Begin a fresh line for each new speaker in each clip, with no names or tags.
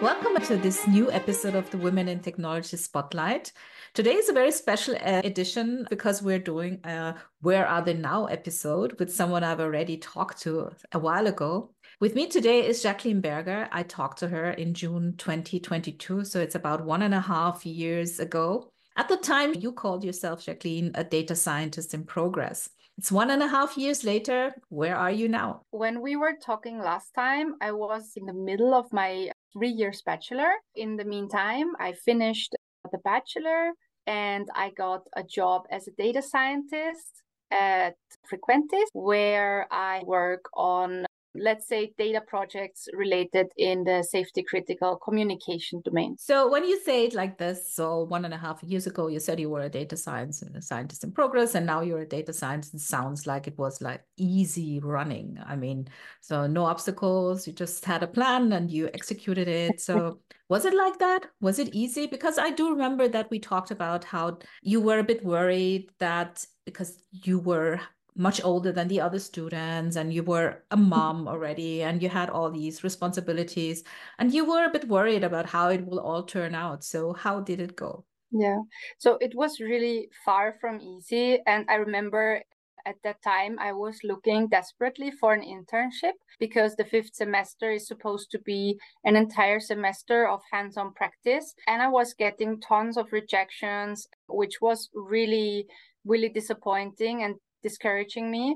Welcome to this new episode of the Women in Technology Spotlight. Today is a very special edition because we're doing a Where Are They Now episode with someone I've already talked to a while ago. With me today is Jacqueline Berger. I talked to her in June 2022, so it's about 1.5 years ago. At the time, you called yourself, Jacqueline, a data scientist in progress. It's 1.5 years later. Where are you now?
When we were talking last time, I was in the middle of my 3 years bachelor. In the meantime, I finished the bachelor and I got a job as a data scientist at Frequentis, where I work on, let's say, data projects related in the safety critical communication domain.
So when you say it like this, so 1.5 years ago, you said you were a data scientist in progress, and now you're a data scientist. It sounds like it was like easy running. I mean, so no obstacles, you just had a plan and you executed it. So was it like that? Was it easy? Because I do remember that we talked about how you were a bit worried that because you were much older than the other students and you were a mom already and you had all these responsibilities and you were a bit worried about how it will all turn out. So how did it go?
Yeah, so it was really far from easy. And I remember at that time I was looking desperately for an internship because the 5th semester is supposed to be an entire semester of hands-on practice. And I was getting tons of rejections, which was really, really disappointing and discouraging me.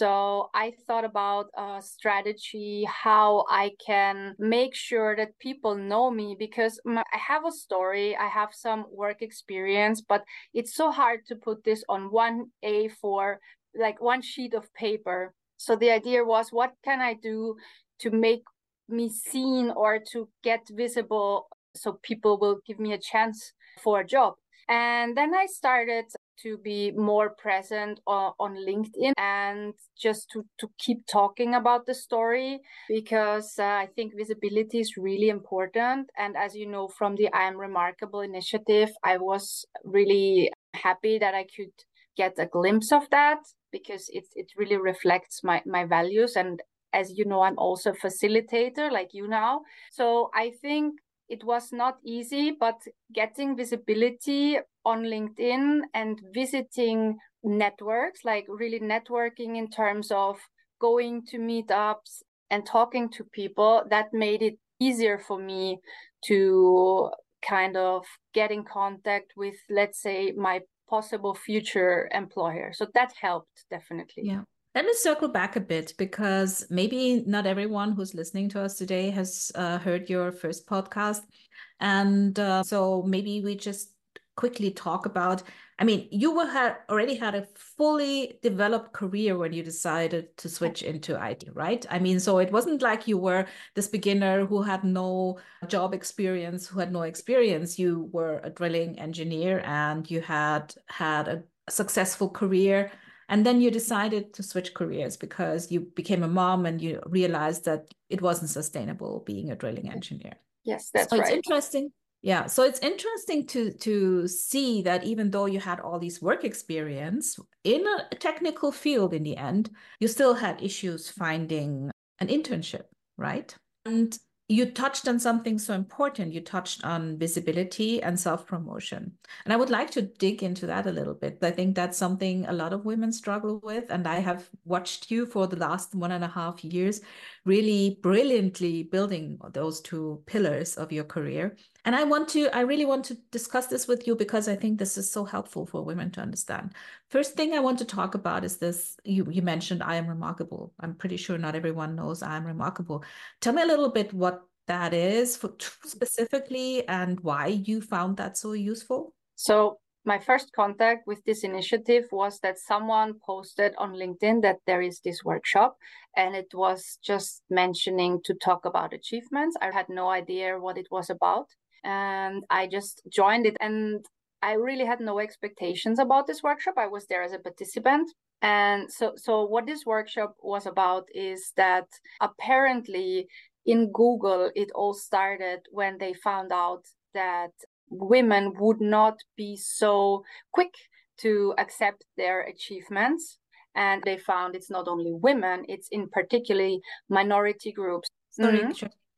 So I thought about a strategy, how I can make sure that people know me, because I have a story, I have some work experience, but it's so hard to put this on one A4, like one sheet of paper. So the idea was, what can I do to make me seen or to get visible so people will give me a chance for a job? And then I started to be more present on LinkedIn and just to keep talking about the story, because I think visibility is really important. And as you know, from the I Am Remarkable initiative, I was really happy that I could get a glimpse of that, because it really reflects my values. And as you know, I'm also a facilitator like you now. So I think it was not easy, but getting visibility on LinkedIn and visiting networks, like really networking in terms of going to meetups and talking to people, that made it easier for me to kind of get in contact with, let's say, my possible future employer. So that helped definitely.
Yeah. Let me circle back a bit because maybe not everyone who's listening to us today has heard your first podcast. And so maybe we just quickly talk about, I mean, already had a fully developed career when you decided to switch into IT, right? I mean, so it wasn't like you were this beginner who had no job experience, who had no experience. You were a drilling engineer and you had a successful career. And then you decided to switch careers because you became a mom and you realized that it wasn't sustainable being a drilling engineer.
Yes, that's
So it's
right.
interesting. Yeah, so it's interesting to see that even though you had all these work experience in a technical field in the end, you still had issues finding an internship, right? And you touched on something so important. You touched on visibility and self-promotion. And I would like to dig into that a little bit. I think that's something a lot of women struggle with. And I have watched you for the last 1.5 years really brilliantly building those two pillars of your career. And I really want to discuss this with you because I think this is so helpful for women to understand. First thing I want to talk about is this. You mentioned I Am Remarkable. I'm pretty sure not everyone knows I Am Remarkable. Tell me a little bit what that is specifically and why you found that so useful.
So my first contact with this initiative was that someone posted on LinkedIn that there is this workshop, and it was just mentioning to talk about achievements. I had no idea what it was about, and I just joined it, and I really had no expectations about this workshop. I was there as a participant. And so what this workshop was about is that apparently in Google, it all started when they found out that women would not be so quick to accept their achievements. And they found it's not only women, it's in particularly minority groups.
Sorry,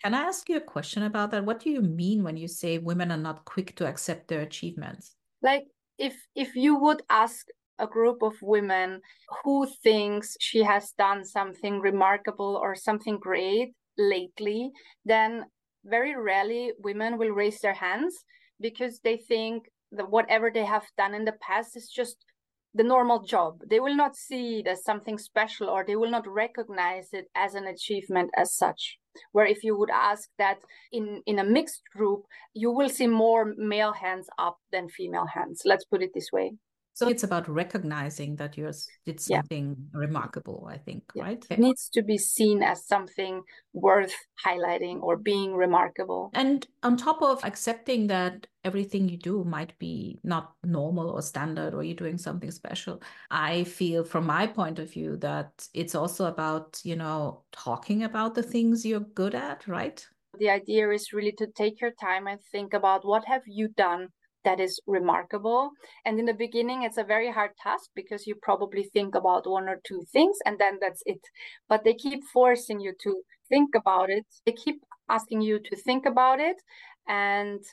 Can I ask you a question about that? What do you mean when you say women are not quick to accept their achievements?
Like if you would ask a group of women who thinks she has done something remarkable or something great lately, then very rarely women will raise their hands because they think that whatever they have done in the past is just the normal job. They will not see it as something special, or they will not recognize it as an achievement as such. Where if you would ask that in a mixed group, you will see more male hands up than female hands. Let's put it this way.
So it's about recognizing that you did
Yeah.
something remarkable, I think,
Yeah.
right?
It needs to be seen as something worth highlighting or being remarkable.
And on top of accepting that everything you do might be not normal or standard, or you're doing something special, I feel from my point of view that it's also about, talking about the things you're good at, right?
The idea is really to take your time and think about what have you done that is remarkable. And in the beginning, it's a very hard task because you probably think about one or two things and then that's it. But they keep forcing you to think about it. They keep asking you to think about it. And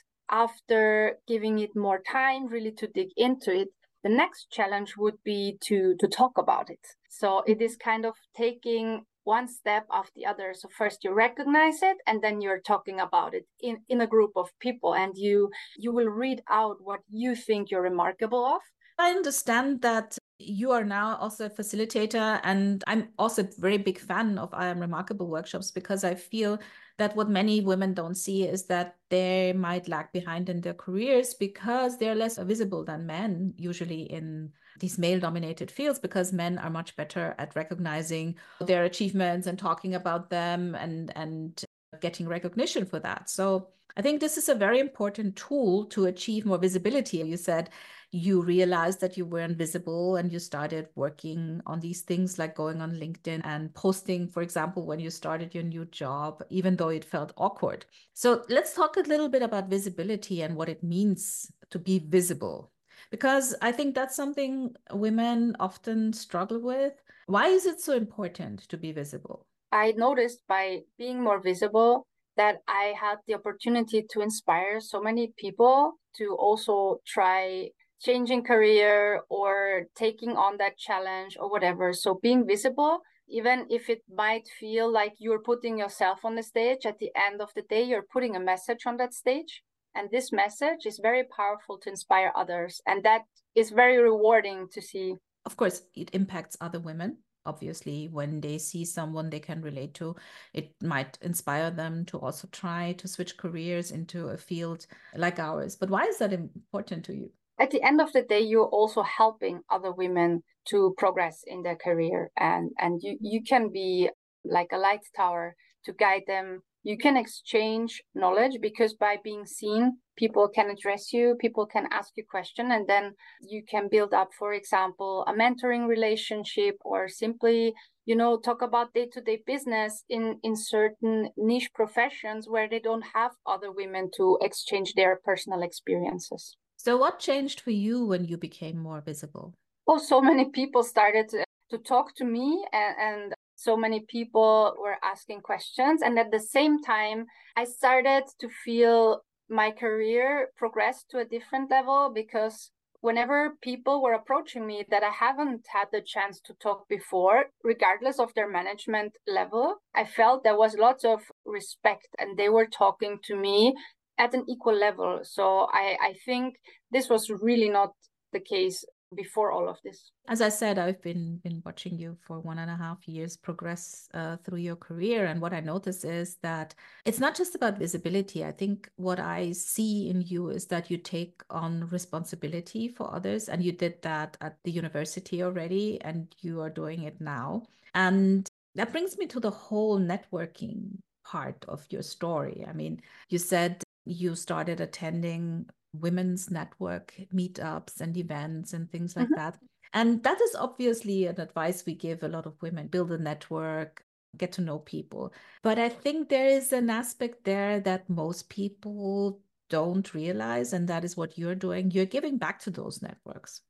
after giving it more time, really to dig into it, the next challenge would be to talk about it. So it is kind of taking one step after the other. So first you recognize it, and then you're talking about it in a group of people, and you will read out what you think you're remarkable of.
I understand that you are now also a facilitator, and I'm also a very big fan of I Am Remarkable workshops, because I feel that what many women don't see is that they might lag behind in their careers because they're less visible than men, usually in these male-dominated fields, because men are much better at recognizing their achievements and talking about them and getting recognition for that. So I think this is a very important tool to achieve more visibility. You said you realized that you weren't visible and you started working on these things, like going on LinkedIn and posting, for example, when you started your new job, even though it felt awkward. So let's talk a little bit about visibility and what it means to be visible, because I think that's something women often struggle with. Why is it so important to be visible?
I noticed by being more visible that I had the opportunity to inspire so many people to also try changing career or taking on that challenge or whatever. So being visible, even if it might feel like you're putting yourself on the stage, at the end of the day, you're putting a message on that stage. And this message is very powerful to inspire others. And that is very rewarding to see.
Of course, it impacts other women. Obviously, when they see someone they can relate to, it might inspire them to also try to switch careers into a field like ours. But why is that important to you?
At the end of the day, you're also helping other women to progress in their career, and you can be like a light tower to guide them. You can exchange knowledge because by being seen, people can address you, people can ask you questions, and then you can build up, for example, a mentoring relationship, or simply, talk about day-to-day business in certain niche professions where they don't have other women to exchange their personal experiences.
So what changed for you when you became more visible?
Oh, so many people started to talk to me, and so many people were asking questions. And at the same time, I started to feel my career progress to a different level, because whenever people were approaching me that I haven't had the chance to talk before, regardless of their management level, I felt there was lots of respect and they were talking to me at an equal level. So I think this was really not the case before all of this.
As I said, I've been watching you for 1.5 years progress through your career. And what I notice is that it's not just about visibility. I think what I see in you is that you take on responsibility for others. And you did that at the university already, and you are doing it now. And that brings me to the whole networking part of your story. I mean, you said you started attending women's network meetups and events and things like that. And that is obviously an advice we give a lot of women: build a network, get to know people. But I think there is an aspect there that most people don't realize, and that is what you're doing. You're giving back to those networks.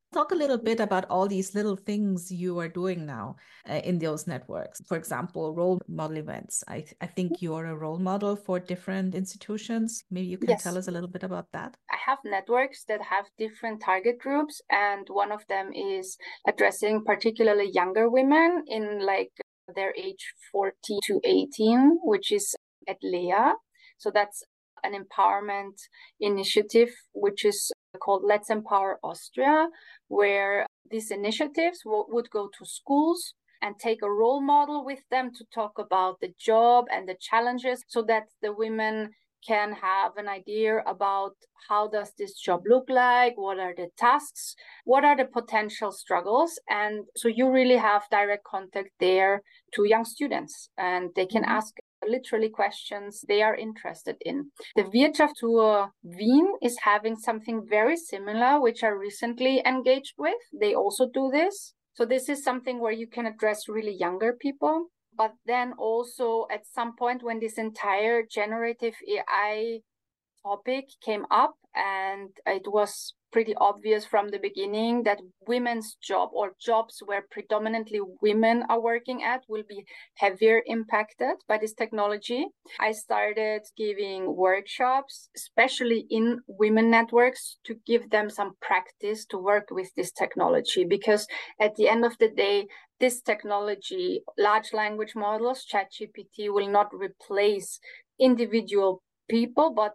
Talk a little bit about all these little things you are doing now in those networks. For example, role model events. I think you're a role model for different institutions. Maybe you can tell
Yes.
us a little bit about that.
I have networks that have different target groups, and one of them is addressing particularly younger women in like their age 40 to 18, which is at LEA. So that's an empowerment initiative, which is called Let's Empower Austria, where these initiatives would go to schools and take a role model with them to talk about the job and the challenges so that the women can have an idea about how does this job look like, what are the tasks, what are the potential struggles. And so you really have direct contact there to young students, and they can ask literally questions they are interested in. The Wirtschaftstour Wien is having something very similar, which I recently engaged with. They also do this. So this is something where you can address really younger people. But then also at some point when this entire generative AI topic came up, and it was pretty obvious from the beginning that women's job or jobs where predominantly women are working at will be heavier impacted by this technology. I started giving workshops, especially in women networks, to give them some practice to work with this technology, because at the end of the day, this technology, large language models, ChatGPT, will not replace individual people, but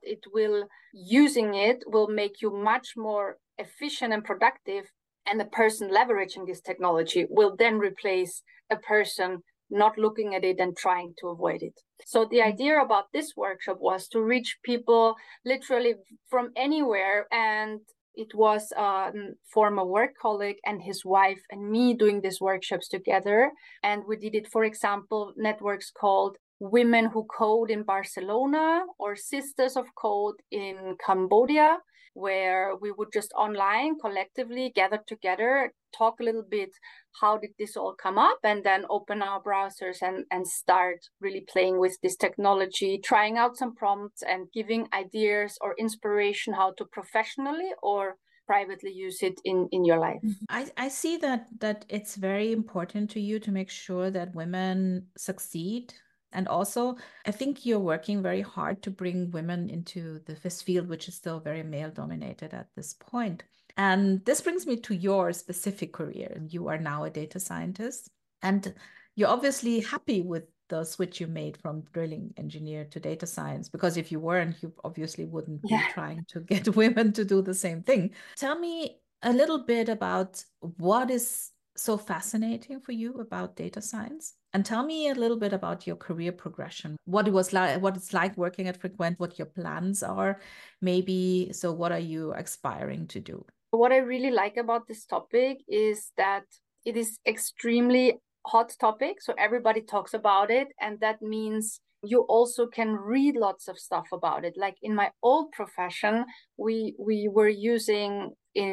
using it will make you much more efficient and productive. And the person leveraging this technology will then replace a person not looking at it and trying to avoid it. So the idea about this workshop was to reach people literally from anywhere. And it was a former work colleague and his wife and me doing these workshops together. And we did it, for example, networks called Women Who Code in Barcelona or Sisters of Code in Cambodia, where we would just online collectively gather together, talk a little bit, how did this all come up, and then open our browsers and start really playing with this technology, trying out some prompts and giving ideas or inspiration how to professionally or privately use it in your life.
I see that it's very important to you to make sure that women succeed. And also, I think you're working very hard to bring women into this field, which is still very male dominated at this point. And this brings me to your specific career. You are now a data scientist, and you're obviously happy with the switch you made from drilling engineer to data science, because if you weren't, you obviously wouldn't be trying to get women to do the same thing. Tell me a little bit about what is so fascinating for you about data science, and tell me a little bit about your career progression, what it was like, what it's like working at Frequent, what your plans are, maybe. So what are you aspiring to do?
What I really like about this topic is that it is extremely hot topic. So everybody talks about it. And that means you also can read lots of stuff about it. Like in my old profession, we were using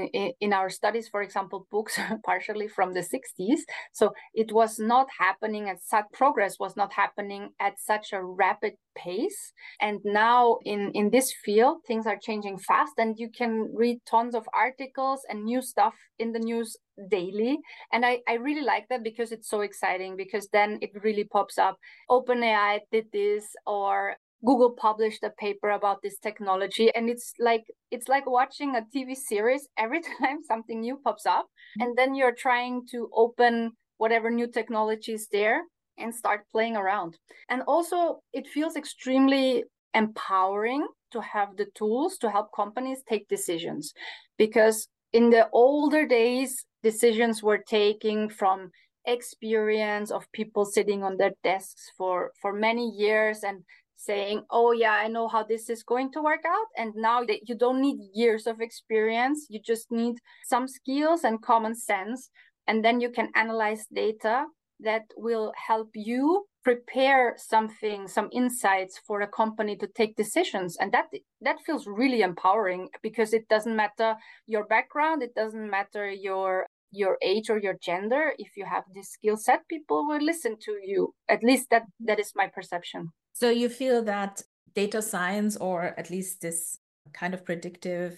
in our studies, for example, books partially from the 60s. So it was not happening at such progress was not happening at such a rapid pace. And now in this field, things are changing fast, and you can read tons of articles and new stuff in the news daily. And I really like that, because it's so exciting, because then it really pops up. OpenAI did this, or Google published a paper about this technology, and it's like watching a TV series. Every time something new pops up, and then you're trying to open whatever new technology is there and start playing around. And also it feels extremely empowering to have the tools to help companies take decisions, because in the older days, decisions were taken from experience of people sitting on their desks for many years and saying, oh yeah, I know how this is going to work out. And now that you don't need years of experience, you just need some skills and common sense. And then you can analyze data that will help you prepare something, some insights for a company to take decisions. And that feels really empowering, because it doesn't matter your background, it doesn't matter your age or your gender. If you have this skill set, people will listen to you. At least that is my perception.
So you feel that data science, or at least this kind of predictive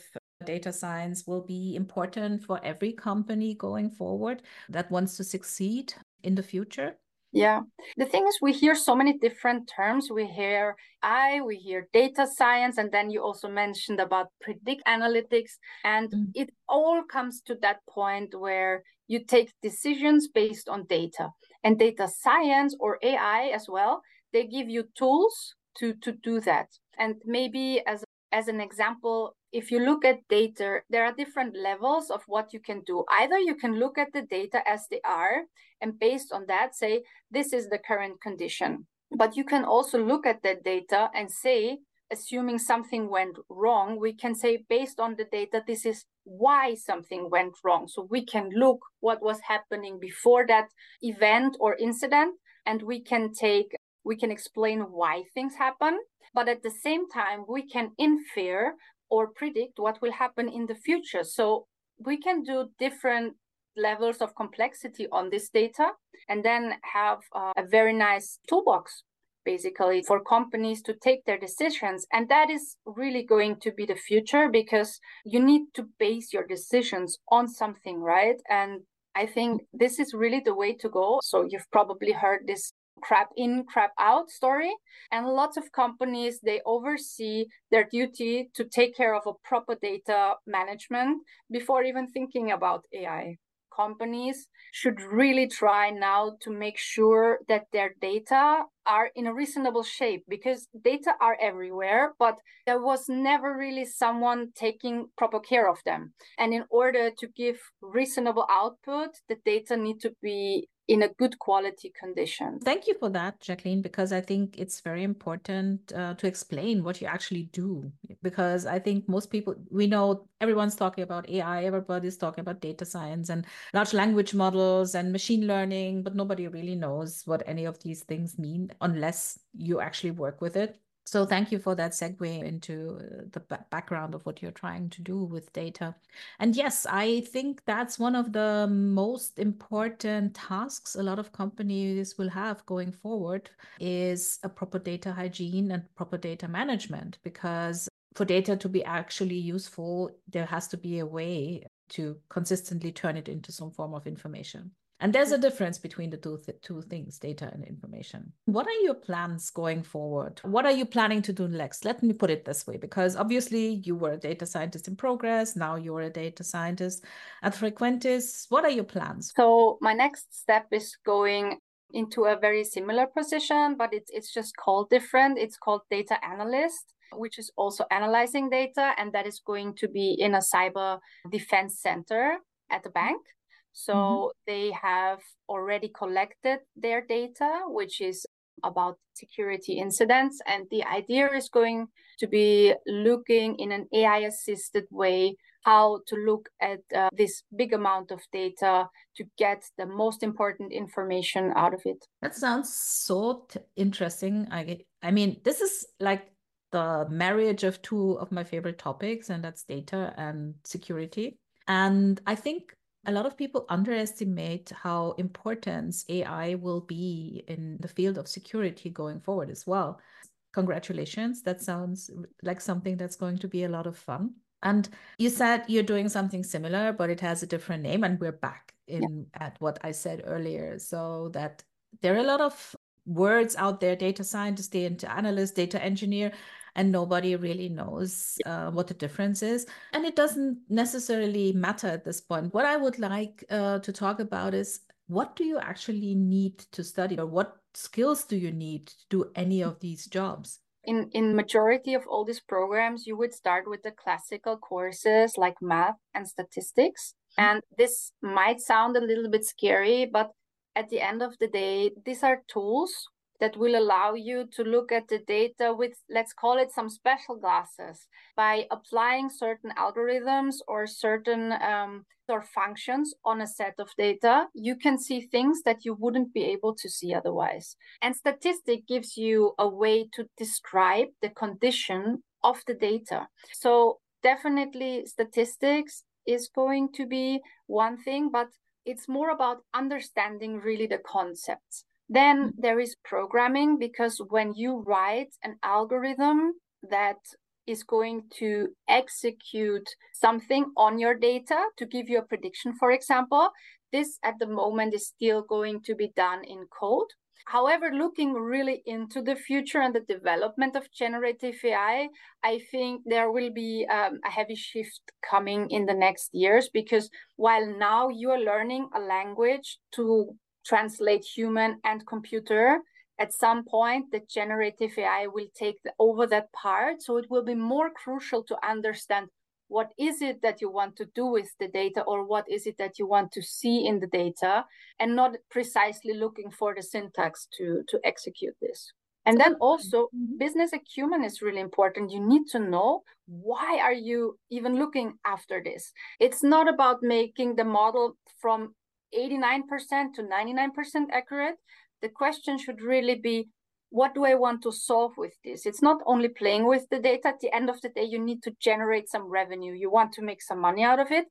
data science will be important for every company going forward that wants to succeed in the future?
Yeah. The thing is, we hear so many different terms. We hear we hear data science, and then you also mentioned about predict analytics. And it all comes to that point where you take decisions based on data. And data science or AI as well, they give you tools to do that. And maybe as an example, if you look at data, there are different levels of what you can do. Either you can look at the data as they are, and based on that, say, this is the current condition. But you can also look at that data and say, assuming something went wrong, we can say, based on the data, this is why something went wrong. So we can look what was happening before that event or incident, and we can explain why things happen. But at the same time, we can infer or predict what will happen in the future. So we can do different levels of complexity on this data and then have a very nice toolbox, basically, for companies to take their decisions. And that is really going to be the future, because you need to base your decisions on something, right? And I think this is really the way to go. So you've probably heard this crap in, crap out story. And lots of companies, they oversee their duty to take care of a proper data management before even thinking about AI. Companies should really try now to make sure that their data are in a reasonable shape, because data are everywhere, but there was never really someone taking proper care of them. And in order to give reasonable output, the data need to be in a good quality condition.
Thank you for that, Jacqueline, because I think it's very important to explain what you actually do. Because I think most people, we know everyone's talking about AI, everybody's talking about data science and large language models and machine learning, but nobody really knows what any of these things mean unless you actually work with it. So thank you for that segue into the background of what you're trying to do with data. And yes, I think that's one of the most important tasks a lot of companies will have going forward is a proper data hygiene and proper data management, because for data to be actually useful, there has to be a way to consistently turn it into some form of information. And there's a difference between the two things, data and information. What are your plans going forward? What are you planning to do next? Let me put it this way, because obviously you were a data scientist in progress. Now you're a data scientist at Frequentis. What are your plans?
So my next step is going into a very similar position, but it's just called different. It's called data analyst, which is also analyzing data, and that is going to be in a cyber defense center at the bank. So they have already collected their data, which is about security incidents. And the idea is going to be looking in an AI-assisted way how to look at this big amount of data to get the most important information out of it.
That sounds so interesting. I mean, this is like the marriage of two of my favorite topics, and that's data and security. And I think a lot of people underestimate how important AI will be in the field of security going forward as well. Congratulations. That sounds like something that's going to be a lot of fun. And you said you're doing something similar, but it has a different name. And we're back at what I said earlier. So that there are a lot of words out there, data scientist, data analyst, data engineer, and nobody really knows what the difference is. And it doesn't necessarily matter at this point. What I would like to talk about is, what do you actually need to study, or what skills do you need to do any of these jobs?
In majority of all these programs, you would start with the classical courses like math and statistics. And this might sound a little bit scary, but at the end of the day, these are tools that will allow you to look at the data with, let's call it, some special glasses. By applying certain algorithms or certain or functions on a set of data, you can see things that you wouldn't be able to see otherwise. And statistics gives you a way to describe the condition of the data. So definitely statistics is going to be one thing, but it's more about understanding really the concepts. Then there is programming, because when you write an algorithm that is going to execute something on your data to give you a prediction, for example. This at the moment is still going to be done in code. However, looking really into the future and the development of generative AI, I think there will be a heavy shift coming in the next years, because while now you are learning a language to translate human and computer, at some point the generative AI will take over that part. So it will be more crucial to understand what is it that you want to do with the data, or what is it that you want to see in the data, and not precisely looking for the syntax to execute this. And then also business acumen is really important. You need to know, why are you even looking after this? It's not about making the model from 89% to 99% accurate. The question should really be, what do I want to solve with this? It's not only playing with the data. At the end of the day, you need to generate some revenue. You want to make some money out of it.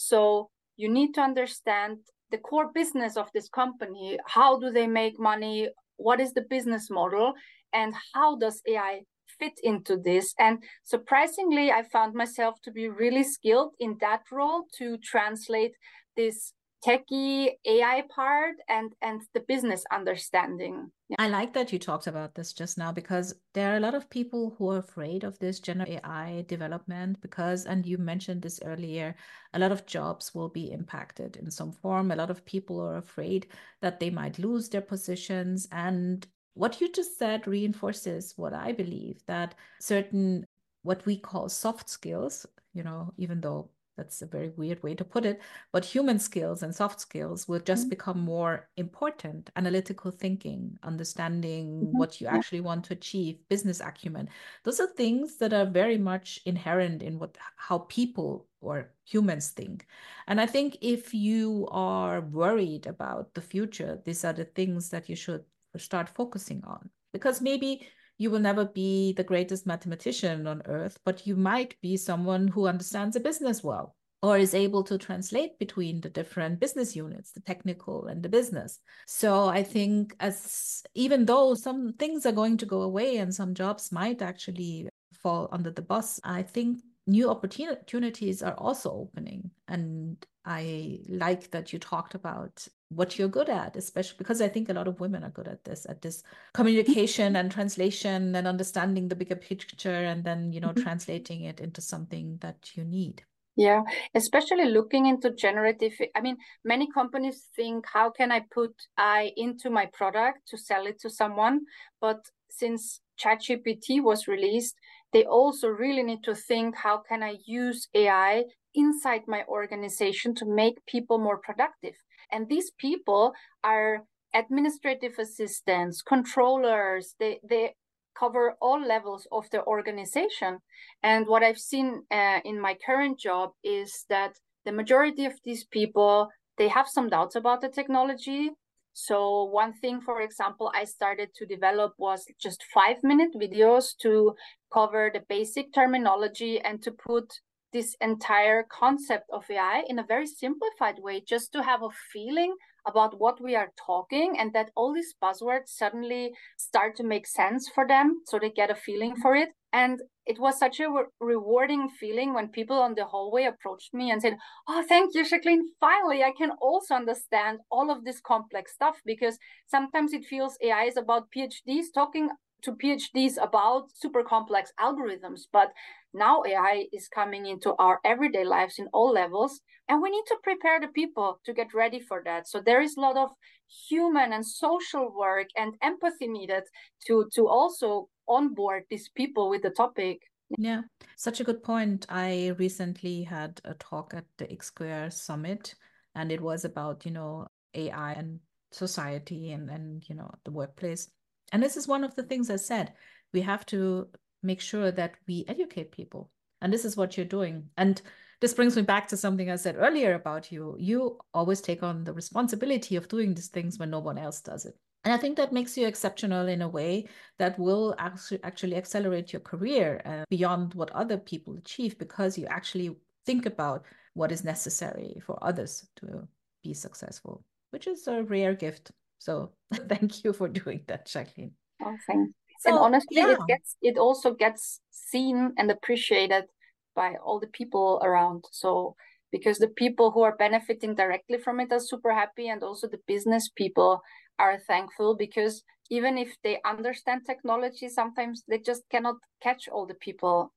So you need to understand the core business of this company. How do they make money? What is the business model? And how does AI fit into this? And surprisingly, I found myself to be really skilled in that role, to translate this techie AI part and the business understanding.
Yeah. I like that you talked about this just now, because there are a lot of people who are afraid of this generative AI development because, and you mentioned this earlier, a lot of jobs will be impacted in some form. A lot of people are afraid that they might lose their positions. And what you just said reinforces what I believe, that certain, what we call soft skills, even though that's a very weird way to put it, but human skills and soft skills will just become more important. Analytical thinking, understanding what you actually want to achieve, business acumen. Those are things that are very much inherent in how people or humans think. And I think if you are worried about the future, these are the things that you should start focusing on, because maybe you will never be the greatest mathematician on earth, but you might be someone who understands a business well, or is able to translate between the different business units, the technical and the business. So I think, even though some things are going to go away and some jobs might actually fall under the bus, I think new opportunities are also opening. And I like that you talked about what you're good at, especially because I think a lot of women are good at this communication and translation and understanding the bigger picture, and then, translating it into something that you need.
Yeah, especially looking into generative. I mean, many companies think, how can I put AI into my product to sell it to someone? But since ChatGPT was released, they also really need to think, how can I use AI inside my organization to make people more productive? And these people are administrative assistants, controllers. They cover all levels of the organization. And what I've seen in my current job is that the majority of these people, they have some doubts about the technology. So one thing, for example, I started to develop was just 5-minute videos to cover the basic terminology and to put this entire concept of AI in a very simplified way, just to have a feeling about what we are talking, and that all these buzzwords suddenly start to make sense for them, so they get a feeling for it. And it was such a rewarding feeling when people on the hallway approached me and said, "Oh, thank you, Jacqueline. Finally, I can also understand all of this complex stuff," because sometimes it feels AI is about PhDs talking to PhDs about super complex algorithms. But now AI is coming into our everyday lives in all levels, and we need to prepare the people to get ready for that. So there is a lot of human and social work and empathy needed to also onboard these people with the topic.
Yeah, such a good point. I recently had a talk at the X Square Summit, and it was about, AI and society and the workplace. And this is one of the things I said. We have to make sure that we educate people. And this is what you're doing. And this brings me back to something I said earlier about you. You always take on the responsibility of doing these things when no one else does it. And I think that makes you exceptional in a way that will actually accelerate your career beyond what other people achieve, because you actually think about what is necessary for others to be successful, which is a rare gift. So thank you for doing that, Jacqueline.
Oh, thanks. And
So,
honestly,
yeah.
it also gets seen and appreciated by all the people around. So because the people who are benefiting directly from it are super happy, and also the business people are thankful, because even if they understand technology, sometimes they just cannot catch all the people.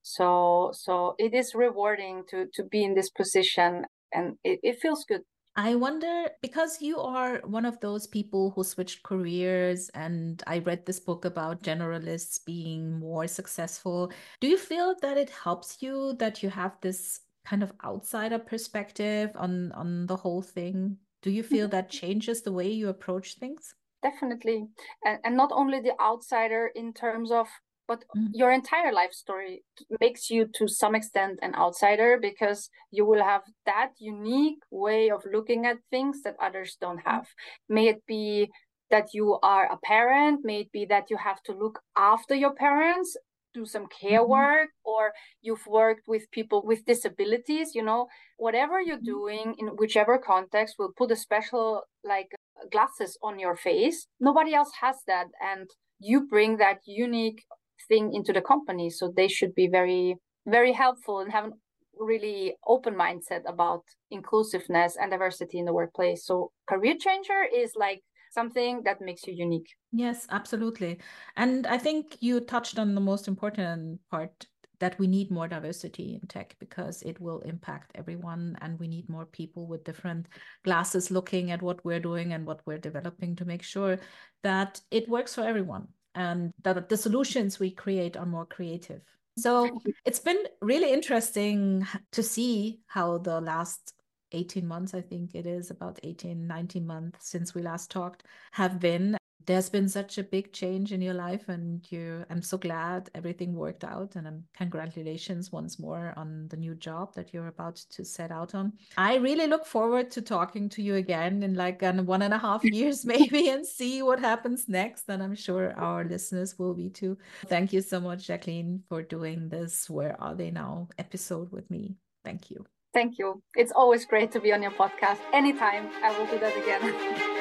So it is rewarding to be in this position, and it feels good.
I wonder, because you are one of those people who switched careers, and I read this book about generalists being more successful. Do you feel that it helps you that you have this kind of outsider perspective on the whole thing? Do you feel that changes the way you approach things?
Definitely. And not only the outsider in terms of, but
Mm.
your entire life story makes you to some extent an outsider, because you will have that unique way of looking at things that others don't have. May it be that you are a parent, may it be that you have to look after your parents, do some care
Mhm.
work, or you've worked with people with disabilities, whatever you're
Mhm.
doing in whichever context will put a special, like, glasses on your face. Nobody else has that, and you bring that unique thing into the company, so they should be very, very helpful and have a really open mindset about inclusiveness and diversity in the workplace. So career changer is like something that makes you unique.
Yes, absolutely. And I think you touched on the most important part, that we need more diversity in tech because it will impact everyone. And we need more people with different glasses looking at what we're doing and what we're developing to make sure that it works for everyone and that the solutions we create are more creative. So it's been really interesting to see how the last 18 months, I think it is about 18, 19 months since we last talked, have been. There's been such a big change in your life, and I'm so glad everything worked out. And congratulations once more on the new job that you're about to set out on. I really look forward to talking to you again in like 1.5 years, maybe, and see what happens next. And I'm sure our listeners will be too. Thank you so much, Jacqueline, for doing this Where Are They Now episode with me. Thank you.
Thank you. It's always great to be on your podcast. Anytime, I will do that again.